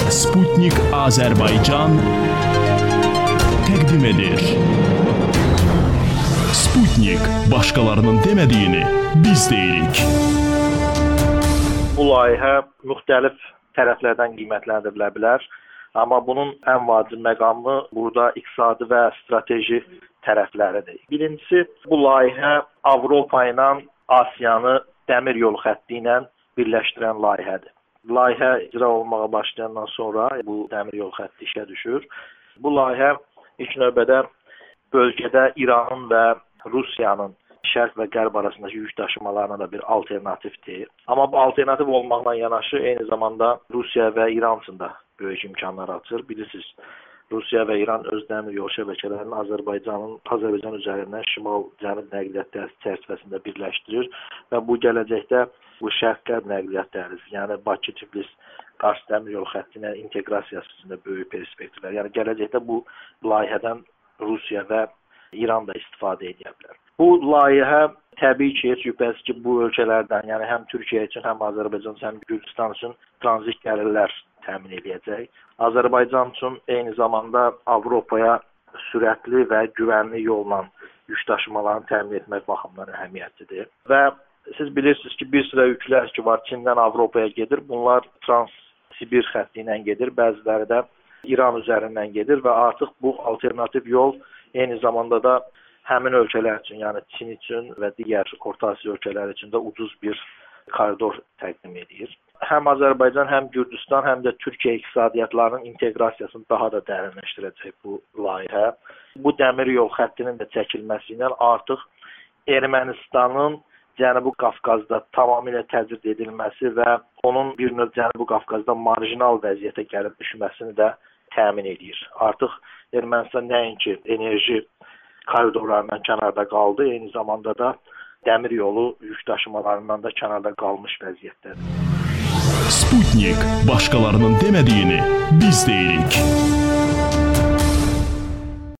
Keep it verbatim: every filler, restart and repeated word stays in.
Sputnik Azərbaycan təqdim edir. Sputnik başqalarının demədiyini biz deyirik. Bu layihə müxtəlif tərəflərdən qiymətləndirilə bilər. Amma bunun ən vacib məqamı burada iqtisadi və strateji tərəfləridir. Birincisi, bu layihə Avropa ilə Asiyanı dəmir yolu xətti ilə birləşdirən layihədir. Layihə icra olmağa başlayandan sonra bu dəmir yolu xətti işə düşür. Bu layihə ilk növbədə bölgədə İranın və Rusiyanın şərq və qərb arasındakı yük daşımalarına da bir alternativdir. Amma bu alternativ olmaqla yanaşı eyni zamanda Rusiya və İran üçün də böyük imkanlar açır. Bilirsiniz, Rusiya və İran öz dəmir yolu şəbəkələrini Azərbaycanın Azərbaycan üzərindən şimal-cənub nəqliyyat çərçivəsində birləşdirir və bu gələcəkdə bu şərq-qərb nəqliyyat dəhlizi, yəni Bakı-Tiflis-Qars dəmir yolu xəttinə inteqrasiyası üçün də böyük perspektivlər. Yəni gələcəkdə bu layihədən Rusiya və İran da istifadə edə bilər. Bu layihə təbii ki, heç şübhəsiz ki, bu ölkələrdən, yəni həm Türkiyə üçün, həm Azərbaycan üçün, həm Gürcüstan üçün tranzit gəlirlər təmin edəcək. Azərbaycan üçün eyni zamanda Avropaya sürətli və güvənli yolla yük daşımalarını təmin etmək baxımından əhəmiyyətlidir. Və siz bilirsiniz ki, bir sıra yüklər ki var, Çindən Avropaya gedir. Bunlar Trans-Sibir xətti ilə gedir, bəziləri də İran üzərindən gedir və artıq bu alternativ yol eyni zamanda da həmin ölkələr üçün, yəni Çin üçün və digər Orta Asiya ölkələri üçün də ucuz bir koridor təqdim edir. Həm Azərbaycan, həm Gürcüstan, həm də Türkiyə iqtisadiyyatlarının inteqrasiyasını daha da dərinləşdirəcək bu layihə. Bu dəmir yol xəttinin də çəkilməsi ilə artıq Ermənistanın Cənubi Qafqazda tamamilə təcrid edilməsi və onun bir növ Cənubi Qafqazda marjinal vəziyyətə gəlib düşməsini də təmin edir. Artıq Ermənistan nəinki enerji koridorlarından kənarda qaldı, eyni zamanda da dəmir yolu yük daşımalarından da kənarda qalmış vəziyyətdədir. Sputnik başqalarının demədiyini biz deyirik.